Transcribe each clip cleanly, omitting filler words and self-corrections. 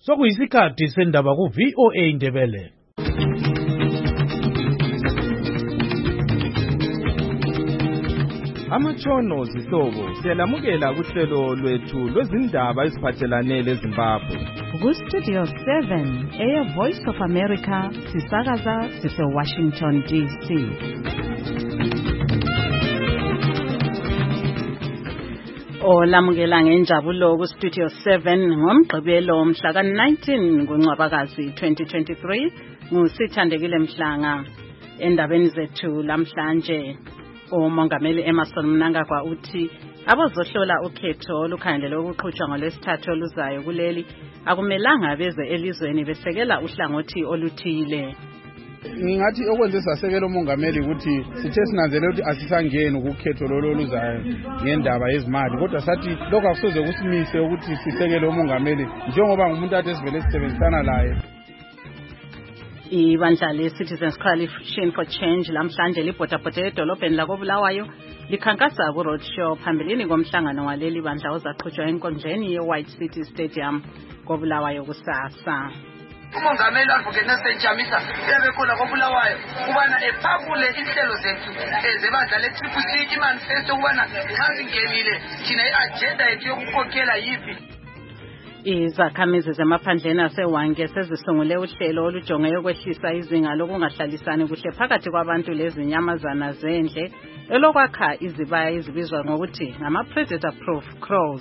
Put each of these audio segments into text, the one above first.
Sokuyisikhathi sendaba ku VOA Indebele. Amatshono zihlobo siyalamukela kuhlelo lwethu lwezindaba eziphathelane leZimbabwe. Ku Studio 7 Air Voice of America sisakaza sise-Washington DC. Olamukela ngenjabulo ku Studio 7 ngomgqibelo mhla ka-19 kuNcwabakazi 2023 ngusithandekile Mhlanga. Endabeni zethu lamhlanje uMongameli Emmerson Mnangagwa uthi abazohlola ukhetho olukhangelelwe ukuqhutshwa ngolwesithathu oluzayo kuleli akumelanga beze elizweni besekela uhlangothi oluthile. Ngathi okwenze sasekela umongameli ukuthi sithe sinanzelela ukuthi asisangeni ukukhetho lolo oluzayo ngendaba yezimali, kodwa sathi lokho akusoze kusimise ukuthi sisekele umongameli njengoba ngumuntu ade sivele sisebenzisana laye. Ibandla le-Citizens Coalition for Change lamhlanje libhodabhode edolobheni lakoBulawayo likhankasa ku-roadshow phambilini komhlangano waleli bandla ozaqhutshwa enkundleni ye-White City Stadium koBulawayo kusasa. Umongameli Advocate Nelson Chamisa uyabekhona koBulawayo ukubana ephakule inhlelo zethu ezebandla le-CCC imanifesto ukubana xa singenile thina i-agenda yethu yokukhokhela yipi. Izakhamizi zemaphandleni aseWange sezisungule uhlelo olujonge ukwehlisa izinga lokungahlalisani kuhle phakathi kwabantu lezinyamazana zendle elokwakha izibaya ezibizwa ngokuthi ngama-predator proof crows.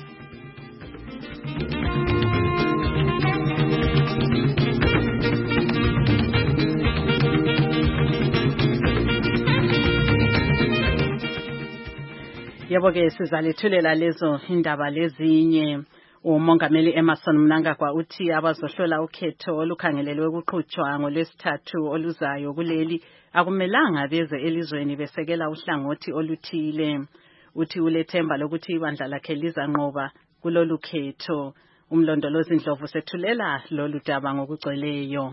Yebo-ke sizalethulela lezo indaba lezinye. uMongameli Emmerson Mnangagwa uthi abazohlola ukhetho olukhangelelwe ukuqhutshwa ngolwesithathu oluzayo kuleli akumelanga beze elizweni besekela uhlangothi oluthile. Uthi ulethemba lokuthi ibandla lakhe lizanqoba kulolu khetho. Umlondolozi Ndlovu sethulela lolu daba ngokugcweleyo.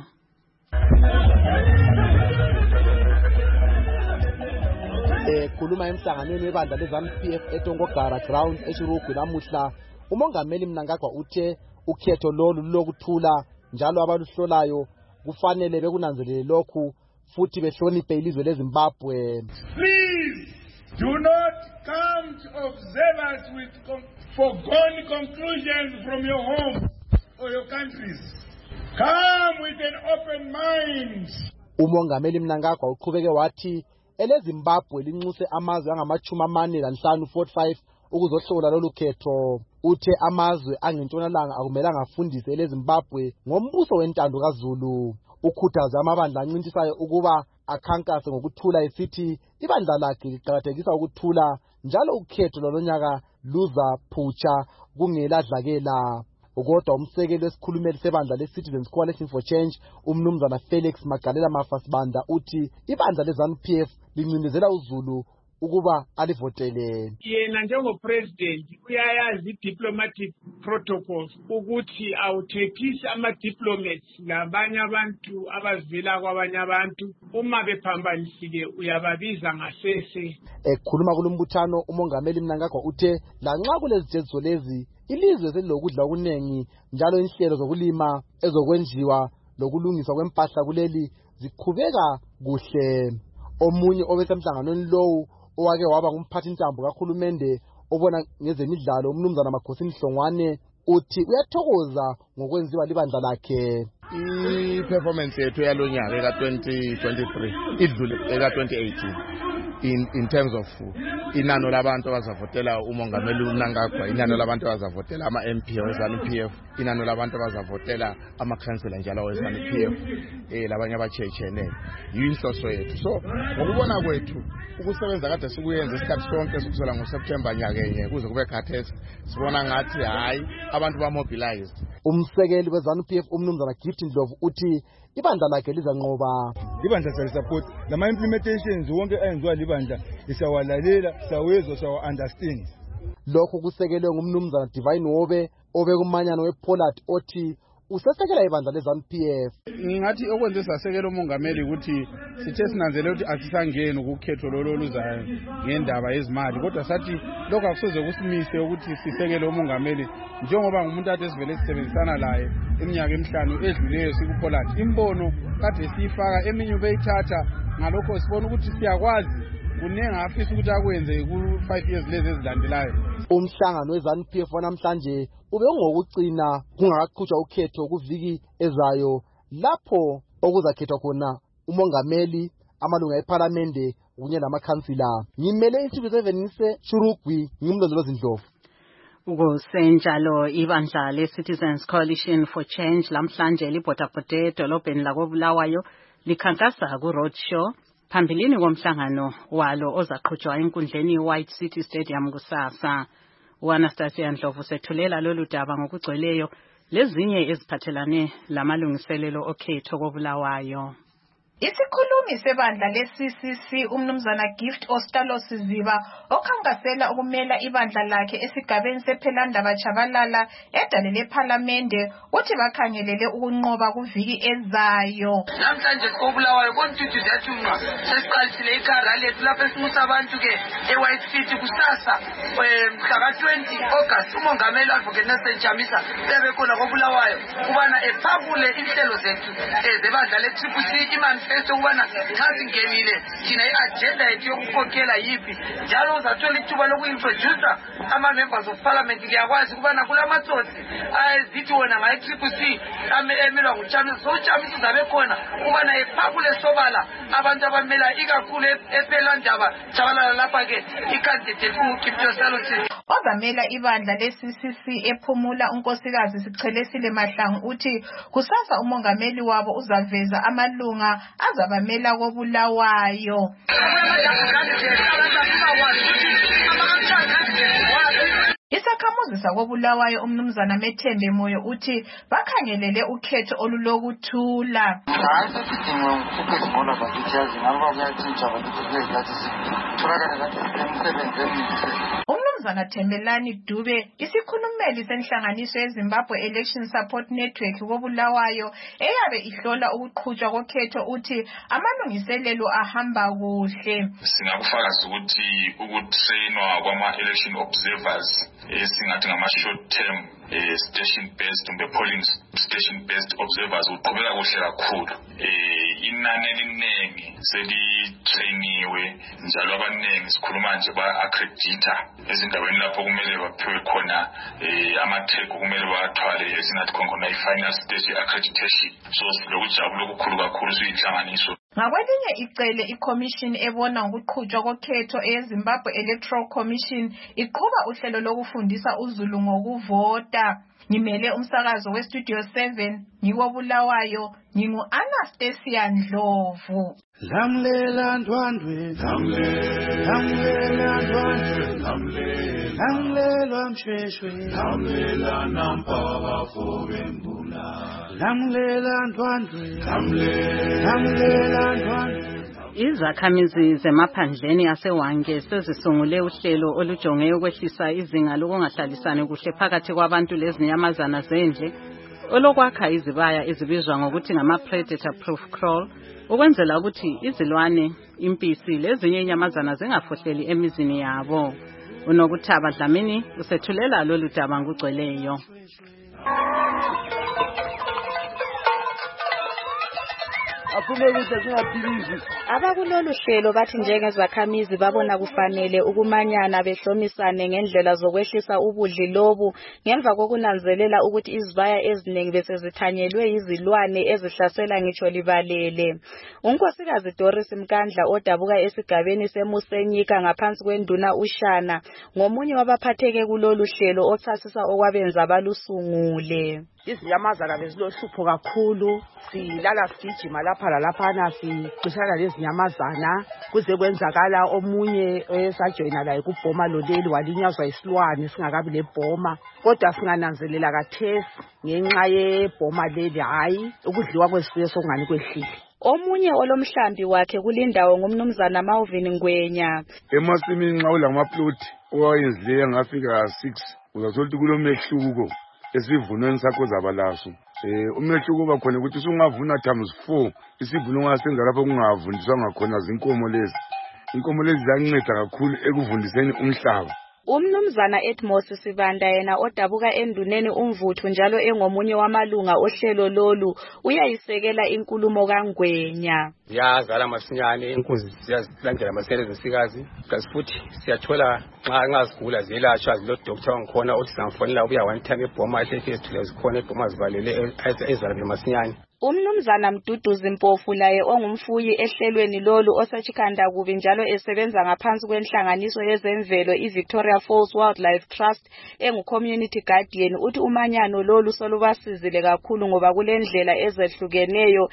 Khuluma emhlanganweni webandla leZANU-PF eTongogara Ground eShirugwi namuhla, uMongameli Mnangagwa uthe ukhetho lolu lokuthula njalo abaluhlolayo kufanele bekunanzelele lokhu futhi behloniphe ilizwe leZimbabwe. Please do not come to observe us with foregone conclusions from your home or your countries. Come with an open mind. uMongameli Mnangagwa uqhubeke wathi eleZimbabwe linxuse amazwe angama-45 ukuzohlola lolu khetho. Uthe amazwe angentshonalanga akumelanga afundise eleZimbabwe ngombuso wentando kaZulu. Ukhuthaza amabandla ancintisayo ukuba akhankase ngokuthula esithi ibandla lakhe liqakathekisa ukuthula njalo ukhetho lolonyaka luzaphutsha kungeladlakela. Kodwa umsekeli wesikhulumeli sebandla le-Citizens Coalition for Change umnumzana Felix Magalela Mafasibanda uthi ibandla leZANU-PF lincindezela uZulu ukuba alivotele. Yena njengopresident uyayazi i-diplomatic protocols ukuthi awuthethisi ama-diplomats labanye abantu abazivela kwabanye abantu uma bephambanisile uyababiza ngasese. Ekhuluma kulombuthano uMongameli Mnangagwa uthe lanxa kulezithethiso lezi ilizwe selilokudla okuningi njalo inhlelo zokulima ezokwenziwa lokulungiswa kwempahla kuleli ziqhubeka kuhle. Omunye obesemhlanganweni lowu owake waba ngumphathintambo kahulumende obona ngezemidlalo umnumzana Makhosini Hlongwane uthi uyathokoza ngokwenziwa libandla lakhe. I-performance yethu yalonyaka ka-2023 idlule eka-2018 in terms of inano labantu abazavotela uMongameli Mnangagwa, inano labantu abazavotela ama-MP weZANU-PF, inano labantu abazavotela amakhansela njalo weZANU-PF, labanye abatshetshene yinhloso yethu. So ngokubona kwethu ukusebenza kade sikuyenza isikhathi sonke sokusela ngoSeptember nyakenye kuze kube khathesi sibona ngathi hayi abantu bamobilized. Umsekeli weZANU-PF umnumzana Gift Ndlovu uthi ibandla lakhe lizanqoba. Ibandla siyasupport lama implementations wonke ayenziwa libandla isawalalela sawezwa sawa understand. Lokho kusekelwe ngumnumzana Divine Wobe obekumanyano wePollard othi usesekela ibandla leZANU-PF. Ngingathi okwenze sasekela umongameli ukuthi sithe sinanzele ukuthi asisangeni ukukhetho loluzayo ngendaba yezimali, kodwa sathi lokho akusoze kusimise ukuthi sisekele umongameli njengoba ngumuntu ade sivele sisebenzisana laye iminyaka emihlanu edluleyo sikuPoland. Imbono kade siyifaka eminye ubeyithatha, ngalokho sibona ukuthi siyakwazi kunenge afisa ukuthi akwenze ku5 years lezi ezilandelayo. Umhlangano weZANU-PF namhlanje ube ngokucina kungakaqhutshwa ukhetho kuviki ezayo lapho okuzakhethwa khona umongameli, amalunga eParliament kunye namakhansila. Ngimele iTV7 ngise Shurugwi, ngimlondolozi Ndlovu. Kusenjalo ibandla le-Citizens Coalition for Change lamhlanje libhodabhode edolobheni lakoBulawayo likhankasa ku-roadshow phambilini komhlangano walo ozaqhutshwa enkundleni White City Stadium kusasa. U-Anastasia Ndlovu sethulela lolu daba ngokugcweleyo lezinye eziphathelane lamalungiselelo okhetho koBulawayo. Isikhulumi sebandla le-CCC umnumzana Gift Ostalos Ziba okhankasela ukumela ibandla lakhe esigabeni sephelandaba Chabalala edale leParliamente uthi bakhangelele ukunqoba kuviki ezayo. Namhlanje koBulawayo kontuthi zathunqa sesiqalisile ikhara lethu lapho esimusa abantu ke eWhite City kusasa mhla ka-20 August umongameli Advocate Nelson Chamisa bebekhona koBulawayo kubana ephakule inhlelo zethu zebandla le-CCC manifesto kubana xa singenile thina i-agenda yethu yokukhokhela yiphi njalo uzathola ithuba loku-introducer ama-members of parliament. Ngiyakwazi kubana kula matsotsi azithi wona ngayi-CCC emelwa nguChamisa, so uChamisa uzabe khona kubana ephakule sobala abantu abamela ikakhulu ePhelandaba Chabalala lapha ke i-candidate uGift Ostalos ozamela ibandla le-CCC ephumula unkosikazi Sichelesile Mahlangu uthi kusasa umongameli wabo uzaveza amalunga azabamela koBulawayo. Isakhamuzi sakoBulawayo umnumzana Methembe Moyo uthi bakhangelele ukhetho olulokuthula. Umnumzana Thembelani Dube isikhulumeli senhlanganiso yeZimbabwe Election Support Network koBulawayo eyabe ihlola ukuqhutshwa kokhetho uthi amalungiselelo ahamba kuhle. Singakufakaza ukuthi ukutrainwa kwama-election observers esingathi ngama-short term station based kumbe polling station based observers uqhubeka kuhle kakhulu. Inani eliningi selitrainiwe njalo abaningi sikhuluma nje ba-accredita ezindaweni lapho kumele baphiwe khona ama-tag kumele bawathwale esingathi khona i-final stage accreditation. So silokujabula okukhulu kakhulu siyinhlanganiso. Ngakwelinye icele iCommission ebona ngokuqhutshwa kokhetho eZimbabwe Electoral Commission iqhuba uhlelo lokufundisa uZulu ngokuvota. Ngimele umsakazo weStudio 7 ngikoBulawayo ngingu-Anastasia Ndlovu. Lamlela ndwandwe, lamlela ndwandwe, lamlela mshweshwe, lamlela nampaka fobembula, lamlela ndwandwe, lamlela ndwandwe. Izakhamizi zemaphandleni aseWange sezisungule uhlelo olujonge ukwehlisa izinga lokungahlalisani kuhle phakathi kwabantu lezinyamazana zendle olokwakha izibaya ezibizwa ngokuthi ngama-predator proof crawl ukwenzela ukuthi izilwane, impisi lezinye inyamazana zingafohleli emizini yabo. Unokuthaba Dlamini usethulela lolu daba ngugcweleyo. Abakulolu hlelo bathi njengezakhamizi babona kufanele ukumanyana behlomisane ngendlela zokwehlisa ubudli lobu ngemva kokunanzelela ukuthi izibaya eziningi bese zithanyelwe izilwane ezihlasela ngitsho libalele. Unkosikazi Doris Mkandla odabuka esigabeni seMusenyika ngaphansi kwenduna uShana ngomunye wabaphatheke kulolu hlelo ochasisa okwabenza abalusungule. Izinyamazana bezilohlupho kakhulu, silala sigijima lapha lalaphana sixishana lezinyamazana kuze kwenzakala omunye esajoyina laye kubhoma loleli walinyazwa isilwane singakabi lebhoma, kodwa singananzelela kathesi ngenxa yebhoma leli hayi ukudliwa kwesifuyo sokungani kwehlile. Omunye olomhlambi wakhe kulindawo ngumnumzana Malvin Ngwenya. Emasimini nxa ulamaploti owayezidle ngafika 6 uzathola ukuthi kulomehluko esivunweni sakho zabalaso umehluko uba khona ukuthi usungavuna times 4 isivuno ungasenza lapho kungavundiswa ngakhona zinkomo lezi. Inkomo lezi ziyanceda kakhulu ekuvundiseni umhlaba. Umnumzana Edmos Sibanda yena odabuka enduneni umvuthu njalo engomunye wamalunga ohlelo lolu uyayisekela inkulumo kaNgwenya. Ziyazala masinyane inkunzi siyazilandela amasele zesikazi kasi futhi siyathola nxa sigula zelashwa zilo doctor ngikhona uthi samfonela ubuya one time eBhoma ehlefest lezikhona eBhoma zivalele ezalwe masinyane. Umnumzana Mduduzi Mpofu laye ongumfuyi ehlelweni lolu osachikhanda kubi njalo esebenza ngaphansi kwenhlanganiso yezemvelo iVictoria Falls Wildlife Trust engu-community guardian uthi umanyano lolu solubasizile kakhulu ngoba kulendlela ezehlukeneyo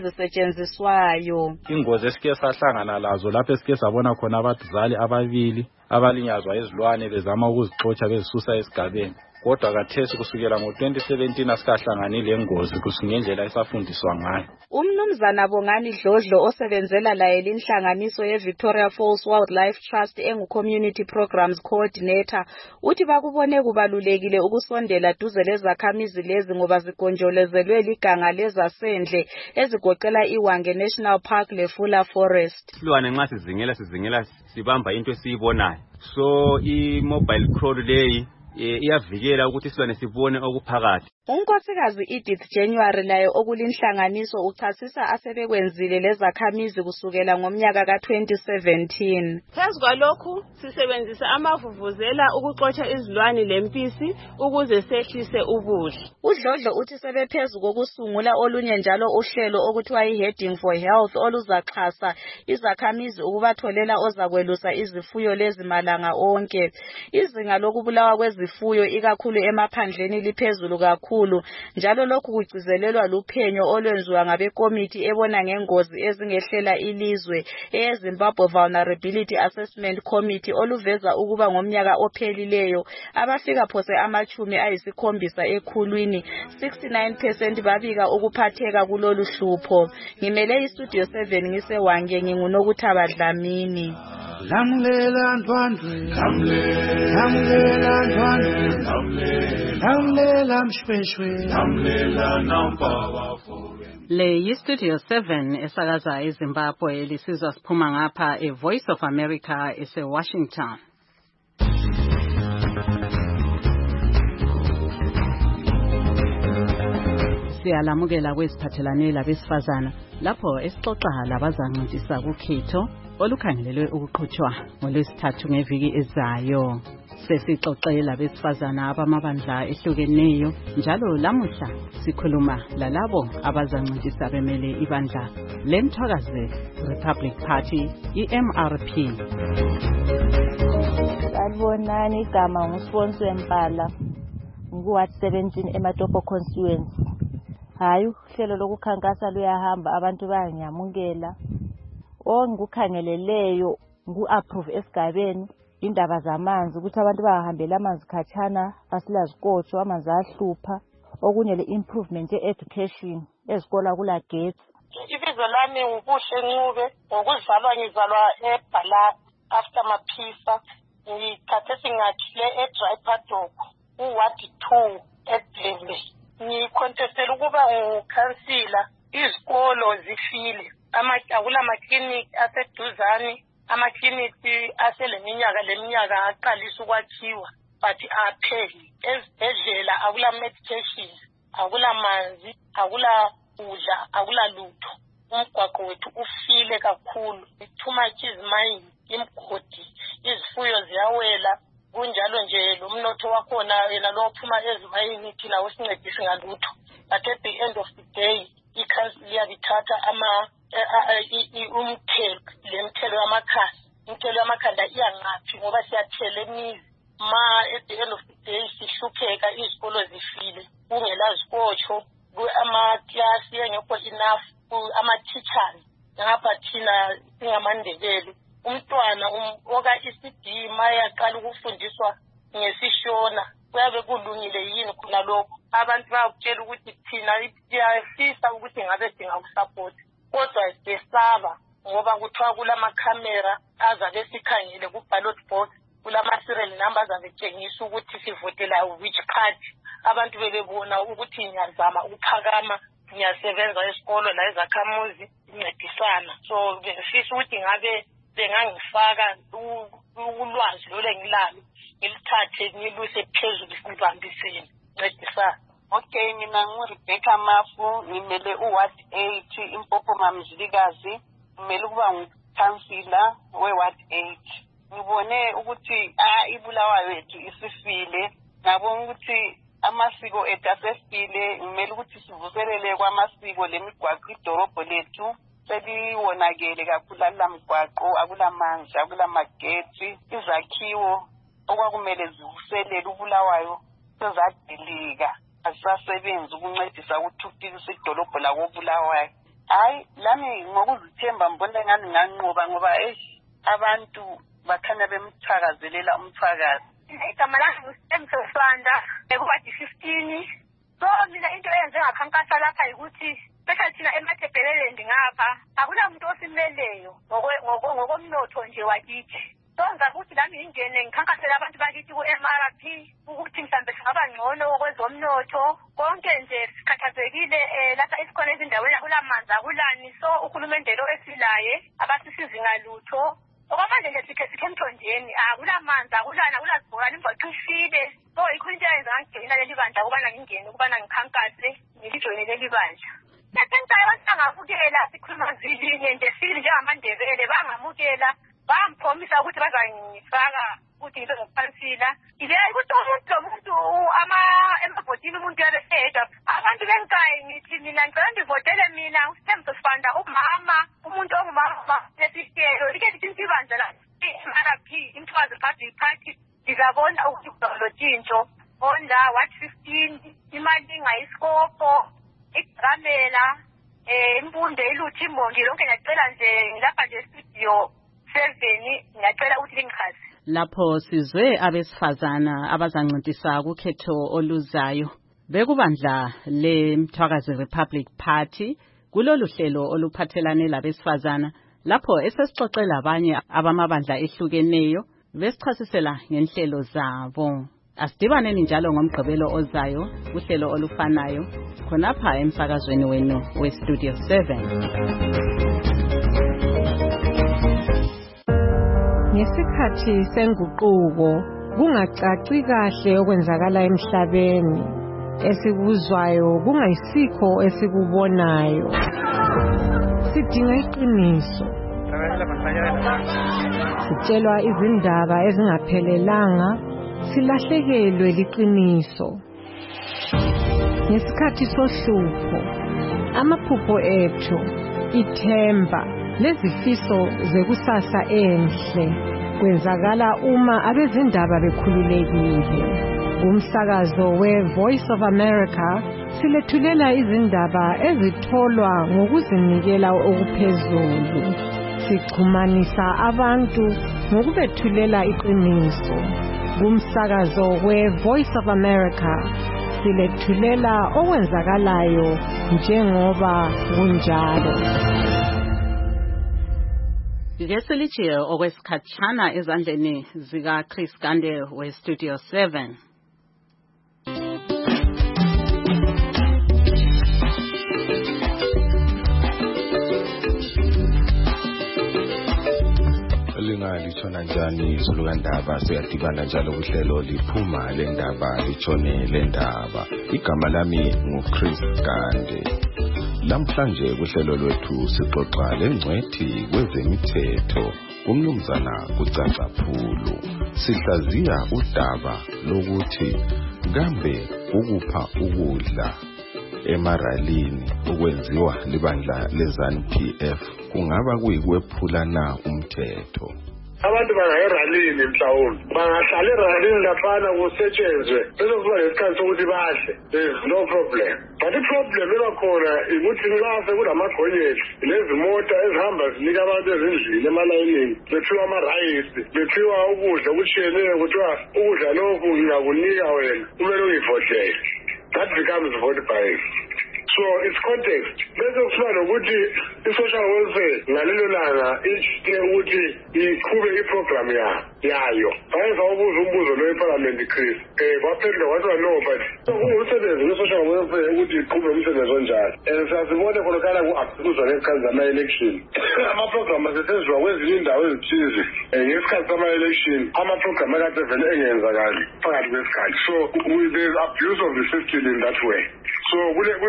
ezisetshenziswayo. Ingozi esike sahlangana lazo lapho esike sabona khona abaduzali ababili abalinyazwa ezilwane bezama ukuzixotsha bezisusa esigabeni. Kodwa kathesi kusukela ngo-2017 asikahlanganile lengozi kusingendlela esafundiswa ngayo. Umnumzana Bongani Dlodlo osebenzela laye linhlanganiso yeVictoria Falls Wildlife Trust engu-community programs coordinator uthi bakubone kubalulekile ukusondela duze lezakhamizi lezi ngoba zigonjolezelwe liganga lezasendle ezigoqela iWange National Park leFula Forest. Silwane nxa sizingela sibamba into esiyibonayo. So i-mobile crawl leyi iyavikela ukuthi silwane sibone okuphakathi. Unkosikazi Edith January laye okulinhlanganiso uchasisa asebekwenzile lezakhamizi kusukela ngomnyaka ka-2017. Phezu kwalokhu sisebenzisa amavuvuzela ukuxotsha izilwane lempisi ukuze sehlise ubuhle. uDlodlo uthi sebephezulu kokusungula olunye njalo uhlelo okuthiwa iHeading for Health oluzaxhasa izakhamizi ukubatholela ozakwelusa izifuyo lezi malanga onke. Izinga lokubulawa kwezifuyo ikakhulu emaphandleni liphezulu kakhulu njalo lokhu kugcizelelwa luphenyo olwenziwa ngabekomiti ebona ngengozi ezingehlela ilizwe eZimbabwe Vulnerability Assessment Committee oluveza ukuba ngomnyaka ophelileyo abafika phose 70 ekhulwini 69% babika ukuphatheka kulolu hlupho. Ngimele iStudio 7 ngiseWange nginguNokuthaba Dlamini. Lamlela Ndwandwe, lamlela Ndwandwe, lamlela Mshweshwe, lamlela Nampaba. Le yiStudio 7 esakaza eZimbabwe lisizwa siphuma ngapha eVoice of America eseWashington. Siyalamukela kweziphathelane labesifazana lapho esixoxa labazancintiswa kukhetho olukhangelelwe ukuqhutshwa ngoLwesithathu ngeviki ezayo. Sesixoxe labesifazana abamabandla ehlukeneyo njalo lamuhla sikhuluma lalabo abazancintisa bemele ibandla leMthwakazi Republic Party iMRP. Sanibonani, igama nguSibonise Mpala nguWard 17 eMatopo constituency. Hayi uhlelo lokukhankasa luyahamba abantu bayanyamukela. Ngikukhangeleleyo ngu-approve esigabeni indaba zamanzi ukuthi abantu bahambela amanzi khatshana basilazikotsho amanzi ahlupha. Okunye le-improvement ye-education ezikola kula gates. Ibizo lami nguBuhle Ncube ngokuzalwa ngizalwa eBhalasi after Maphisa ngikhathesi ngathile eDry Paddock uWard 2 eDlevle. Ngikontestela ukuba ngukhansila izikolo zifile akula maklinikhi aseduzane amaklinikhi aseleminyaka aqalisa ukwakhiwa but apheli. Ezibhedlela akula medication, akula manzi, akula kudla, akula lutho. Umgwaqo wethu ufile kakhulu. Too much izmayini, imgodi, izifuyo ziyawela. Kunjalo nje lo mnotho wakhona yena lo ophuma ezimayini thina usincedisi ngalutho. But at the end of the day iCouncil iyabithatha umthelo lemthelo yamakhasi. Imthelo yamakhanda iyangaphi ngoba siyathela emizi. At the end of the day sihlupheka izikolo zifile. Kungela zikotsho, amaklasi engekho enough, ama-teachers. Ngapha thina singamandebele. Umntwana oka ECD mayaqala ukufundiswa ngesishona kuyabe kulungile yini khona lokho. Abantu bayakutshela ukuthi thina siyafisa ukuthi ngabe singakusupport kodwa sesaba ngoba kuthiwa kulamakhamera azabe sikhangele ku-ballot box kulama-serial numbers abetshengisa ukuthi sivotela which party. Abantu bebebona ukuthi ngiyazama ukuphakama, ngiyasebenza esikolo la ezakhamuzi incedisana. So befisa ukuthi ngabe bengangifaka ulwazi lolu engilalo ngilithathe ngiluse phezulu sibambisene ncedisana. Okay, mina nguRebecca Mafu, ngimele uWard 8 Impopo Mamzilikazi, ngimele ukuba ngukhansila weWard 8. Ngibone ukuthi iBulawayo yethu isifile, ngabona ukuthi amasiko ethu asefile, ngimele ukuthi sivuselele kwamasiko lemigwaqo idorobho lethu seliwonakele kakhulu alamgwaqo, akulamanzi, akulamageti, izakhiwo okwakumele zivuselele uBulawayo sezadilika. Asasebenzi ukuncedisa ukuthuthukisa idolobho lakoBulawayo. Hayi, lami ngokuzithemba mbona ngani nganqoba ngoba abantu bakhanya bemthakazelela umthakazi. Igama lami nguSemsofanda ekuwadi 15. So mina into eyenze ngakhankasa lapha ukuthi special thina eMathebheleleni ngapha akunamuntu osimeleyo ngokomnotho nje wakithi. Sonza ukuthi lami ingene ngikhankasela abantu bakithi ku-MRP ukuthi mhlambe singaba ngcono kwezomnotho konke nje sikhathazekile lapha esikhona ezindaweni akulamanzi akulani. So uhulumende lo esilaye abasisizi ngalutho okwamanje nje sikhe emthonjeni akulamanzi akulani akulazibhorani imboqo ifile. So ikho into eyenza ngangena leli bandla ukubana ngingene ukubana ngikhankase ngilijoyine leli bandla. Nasenzayo abantu bangabukela sikhuluma zilinye nje sili njengamandebele bangamukela bampromisa ukuthi bazangifaka ukuthi ngibe ngokhansila. Ileyo ukuthi umuntu lomuntu emabhotini umuntu yabeseda abantu benkayi ngithi mina ngicela ndivotele mina uSemsofanda umama umuntu ongumama lesitelo like lithi ibandla la MRP Imthwazi Republic Party ngizabona ukuthi kuzotshintsho onda Ward 15 imali ingayisikopo igamela impunde iluthi imongi lonke ngiyacela nje ngilapha nje studio 7 ngiyacela ukuthi lingichaze. Lapho sizwe abesifazana abazancintisana kukhetho oluzayo bekubandla leMthwakazi Republic Party kulolu hlelo oluphathelane labesifazana lapho esesixoxela abanye abamabandla ehlukeneyo besichasisela ngenhlelo zabo. Asidibaneni njalo ngomgqibelo ozayo uhlelo olufanayo khonapha emsakazweni wenu weStudio 7. Ngesikhathi senguquko kungacaci kahle okwenzakala emhlabeni esikuzwayo kungayisikho esikubonayo sidinga iqiniso sitshelwa izindaba ezingaphelelanga silahlekelwe liqiniso ngesikhathi sohlupho amaphupho ethu ithemba lezifiso zekusasa enhle kwenzakala uma abezindaba bekhululekile. Kumsakazo we-Voice of America silethulela izindaba ezitholwa ngokuzinikela okuphezulu. Sixhumanisa abantu ngokubethulela iqiniso. Kumsakazo we-Voice of America silethulela okwenzakalayo njengoba kunjalo. Ngeselijiye okwesikhatshana ezandleni zika Chris Gande weStudio 7. Lingalitshona njani izulu kandaba siyadibana njalo kuhlelo liphuma lendaba litshone lendaba. Igama lami nguChris Gande. Namhlanje kuhlelo lwethu sixoxa lengcwethi kwezemithetho umnumzana kuCacaphulu. Sihlaziya udaba lokuthi kambe ukupha ukudla emaralini okwenziwa libandla leZANU-PF kungaba kuyikwephula na umthetho. Abantu bangayeralini mhlawumbe bangahlala eralini laphana kusetshenzwe bese kuba lesikhathi sokuthi bahle, there is no problem. But iproblem ebakhona ukuthi nxa sekulamagonyeti lezimota ezihamba zinika abantu ezindlini emalayinini bethiwa amarayisi bethiwa ukudla okutshiyeneyo kuthiwa ukudla lokhu ngiyakunika wena kumele ungivotele. That becomes vote buying. So it's context. Bese kusiba nokuthi i-social welfare ngalelo langa ijike ukuthi iqhube iprogram yayo. Bayenza ubuza umbuzo lo eParliament Chris. Baphendula kwathi no but kungumsebenzi we-social welfare ukuthi iqhube umsebenzi onjalo. Sasibone khonokala ku-abuse ngesikhathi zama-election. Amaprogram asetshenziswa kwezinye indawo ezithize ngesikhathi sama-election. Amaprogram akade vele engenzakali phakathi kwesikhathi. So there's abuse of the system in that way. So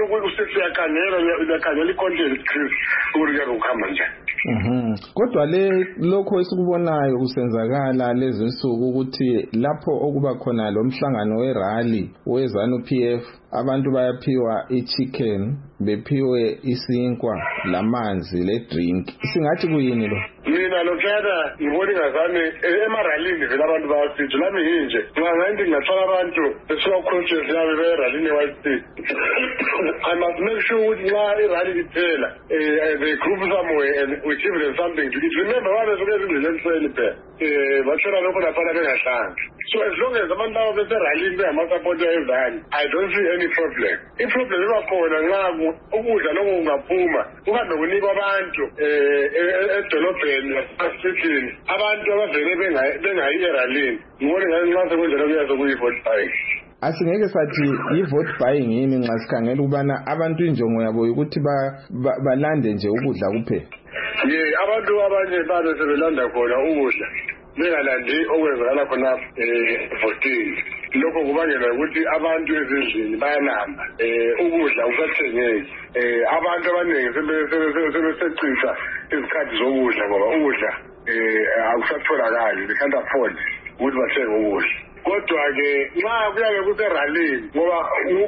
uyakhangela i-content Chris ukuthi kuyabe kuhamba njani. Kodwa lokho esikubonayo kusenzakala lezi nsuku ukuthi lapho okuba khona lo mhlangano werally weZANU-PF abantu bayaphiwa ichicken bephiwe isinkwa lamanzi le drink. Singathi kuyini lo? Mina lokhana ngibona ingazami emaralini vele abantu bayasithi lami yinje ngathi ngingathwala abantu besuka ku-conscience yabo beralini eWhite. I must make sure ukuthi nxa irally iphela they group somewhere and we give them something to eat. Remember babesuke ezindleleni ekuseni phela batshona lokho laphana bengahlanga. So as long as abantu labo beseralini bengamasapoti ezani I don't see any problem. I-problem iba khona nxa ukudla lokho kungaphuma kuhambe kunikwa abantu edolobheni nasesithini abantu abavele bengayi eralini. Ngibona ngathi nxa sekwenzela kuyazo kuyi-vote buying. Asingeke sathi i-vote buying yini nxa sikhangela ukubana abantu injongo yabo ukuthi balande nje ukudla kuphela. Abantu abanye babe sebelanda khona ukudla bengalandi okwenzakala khona voting. Lokho kubangela ukuthi abantu ezindlini bayalamba ukudla kusathengeki. Abantu abaningi sebesecisa izikhathi zokudla ngoba ukudla akusatholakali. They can't afford ukuthi bathenge ukudla. Kodwa-ke nxa kuyabe kuseralini ngoba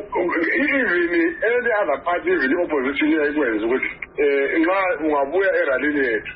even any other party even i-opposition iyayikwenza ukuthi nxa ungabuya eralini yethu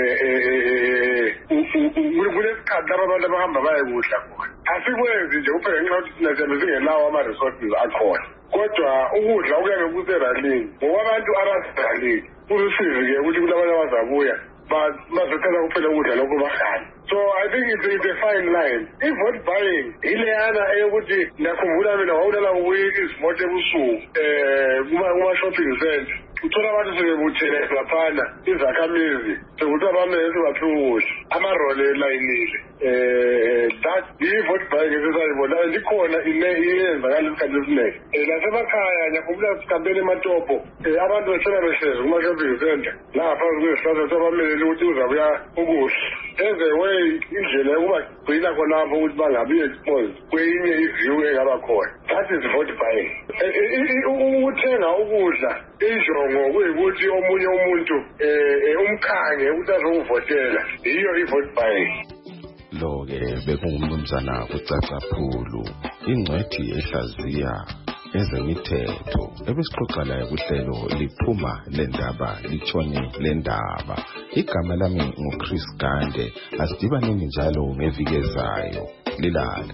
kulesikhathi lapho abantu abahamba bayekudla khona. Asikwenzi nje kuphela ngenxa yokuthi thina siyabe singelawo ama-resources akhona. Kodwa ukudla okuyabe kuseralini ngokwabantu abaseralini kusizi-ke ukuthi kulabanye abazabuya bazothatha kuphela ukudla lokho bahlale. So I think it's a fine line. I-vote buying ileyana eyokuthi ngiyakhumbula mina wawulala kuwiki izimoto ebusuku kuma-shopping center. Uthola abantu sebebuthele laphana izakhamizi sekuthiwa bamele sebaphiwa ukudla amarole elayinile. That i-vote buying esesayibona likhona iyenzakala isikhathi esiningi. Nasemakhaya ngiyakhumbula sihambeni ematopo abantu bethola behlezi kuma-shopping center laphansi kwezihlahla sebamele ukuthi uzabuya ukudla. As a way indlela yokubagcina khonapho ukuthi bangabi exposed kwenye iview engaba khona. That is vote buying. Ukuthenga ukudla injongo kuyikuthi omunye umuntu umkhange ukuthi azokuvotela yiyo i-vote buying. Lo-ke bekungumnumzana kuCacaphulu ingcwethi ehlaziya ezemithetho ebesixoxa laye kuhlelo liphuma lendaba litshone lendaba. Igama lami nguChris Gande. Asidibaneni njalo ngeviki ezayo. Lilala.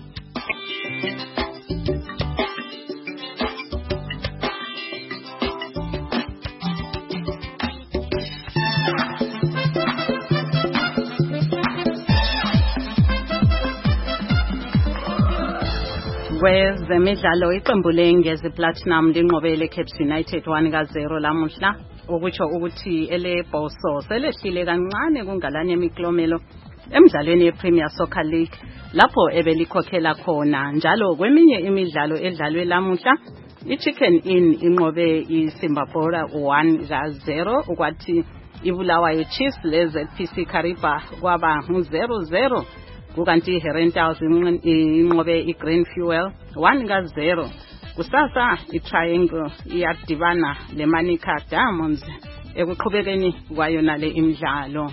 Kwezemidlalo iqembu lengezi Platinum linqobele Caps United 1-0 lamuhla okutsho ukuthi elebhoso selehlile kancane kungalanye imiklomelo emidlalweni yePremier Soccer League lapho ebelikhokhela khona. Njalo kweminye imidlalo edlalwe lamuhla iChicken Inn inqobe iSimbabora 1-0 ukwathi iBulawayo Chiefs leZPC Kariba kwaba 0-0 kukanti iHerentals inqobe iGreen Fuel 1-0. Kusasa iTriangle iyadibana leManica Diamonds ekuqhubekeni kwayo nale imidlalo.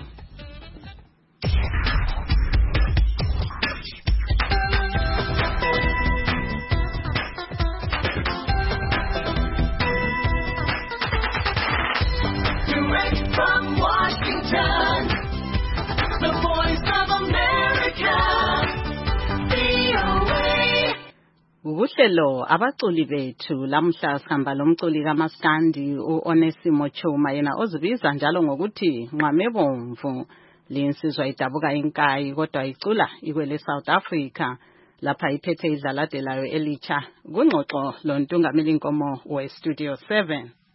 Direct from Washington, the voice of America, VOA. Uhlelo abaculi bethu lamhla sihamba lomculi kaMaskandi uOnesimo Chuma yena ozibiza njalo ngokuthi Nqamebomvu linsizwa idabuka inkayi kodwa icula ikwele South Africa lapha iphethe idlaladelayo elicha kungxoxo lontungameli inkomo we Studio 7.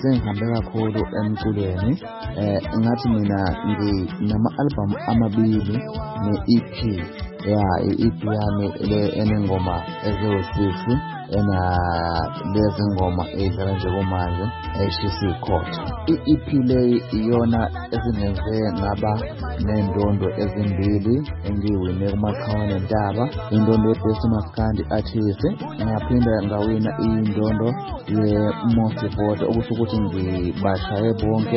sengihambe kakhulu emculweni ngathi mina nginama-album amabili ne-EP i-EP yami le enengoma eziwu-6 lezi ngoma edlala njengamanje eshisa ikhotha. I-EP leyi iyona esingenze ngaba nendondo ezimbili engiyiwine kuMaqhawe Ntaba, indondo ye-Best Maskandi Artist, ngaphinda ngawina indondo ye-Most Vote, okusho ukuthi ngibashaye bonke.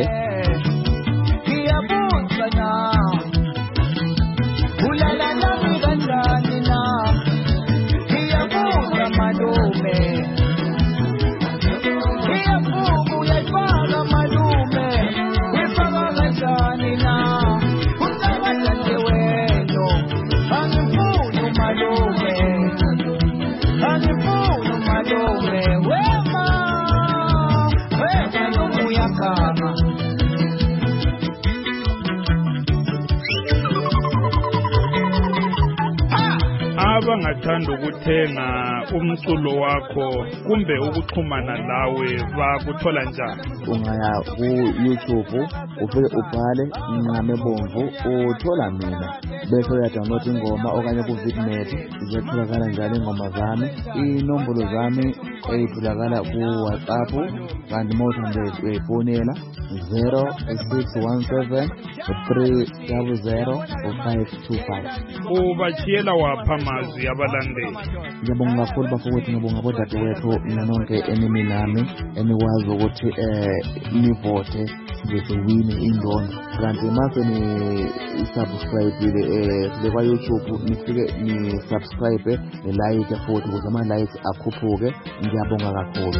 Abangathanda ukuthenga umculo wakho kumbe ukuxhumana nawe bakuthola njani? Ungaya ku-YouTube ufike ubhale Nqame Bomvu uthola mina, bese uyadownload ingoma okanye ku-Vidnet zitholakala njalo ingoma zami. Inombolo zami ezitholakala ku-WhatsApp kanti mawuthanda uyayifonela 0617 300 525. Ubachiyela wapha amazwi abalandeli? Ngiyabonga kakhulu bafowethu, ngiyabonga bodadewethu nanonke enimi nami enikwazi ukuthi nivote ngesiwini indondo. Kanti mase ni-subscribe kwa-YouTube nifike ni-subscribe ni-like futhi ukuze ama-likes akhuphuke. Ngiyabonga kakhulu.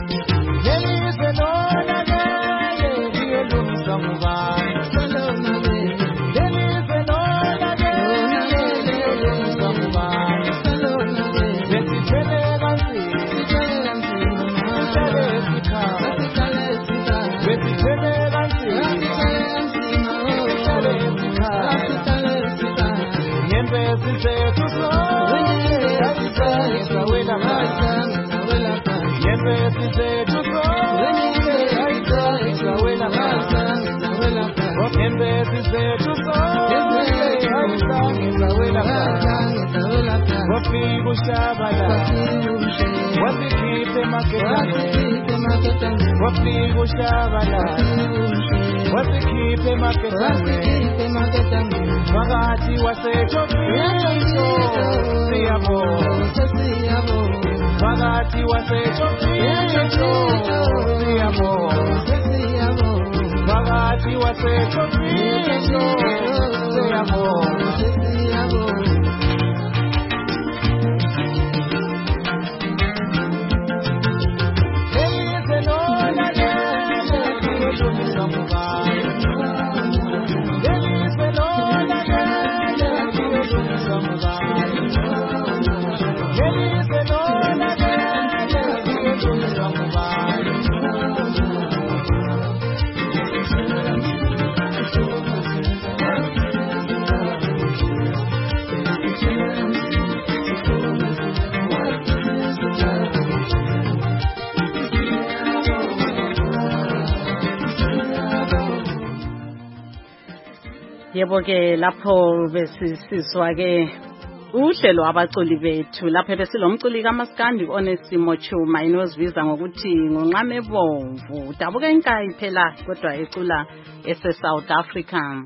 Yebo ke lapho besisizwa ke uhlelo abaculi bethu lapho besilomculi kaMaskandi Onesimo Chuma inozibiza ngokuthi ngoNqame Bomvu. Dabuke inkayi phela kodwa ecula ese-South Africa.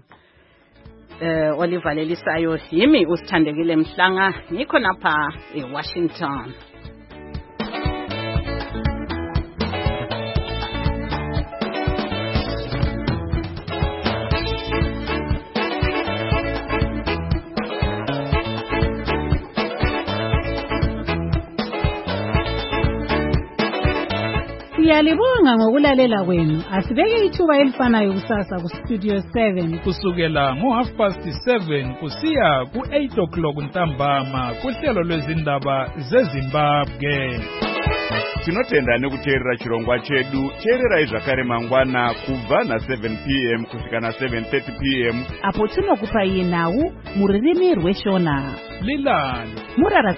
Oliver Lelisayo yimi uSithandekile Mhlanga ngikho lapha eWashington. Siyalibonga ngokulalela kwenu. Asibeke ithuba elifanayo kusasa ku Studio 7 kusukela ngo7:30 kusiya ku8 ntambama kuhlelo lwezindaba zeZimbabwe. Tinotenda nekuteerera chirongwa chedu teerera zvakare mangwana kubva na7 p.m. kusvika na7:30 p.m. apo tinokupa iye nhau muririmi rweshona Lilani murara